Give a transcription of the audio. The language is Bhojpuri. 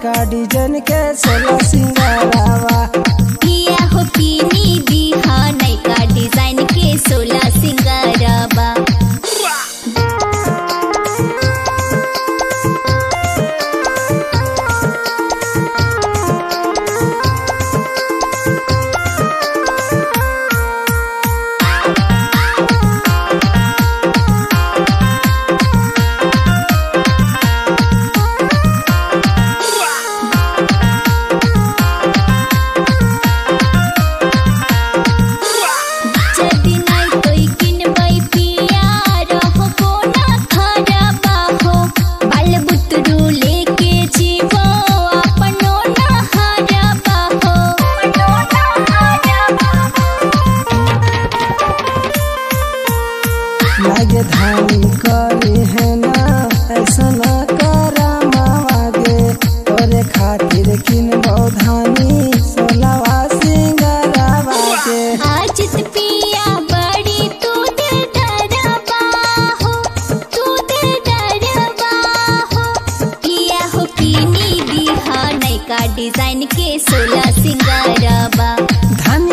नैका डिजाइन के 16 सिंगारावा। पिया हो कीनी दीहा नैका डिजाइन के 16 सिंगारावा। लागे धानी करे है ना ऐसा ना करा मावागे तोरे खातिर किन बौधानी 16 सिंगारावा के। आज पिया बड़ी तू दिल डरवा हो, तू दिल डरवा हो। पिया हो कीनी दीहा नैका डिजाइन के 16 सिंगारावा। धनी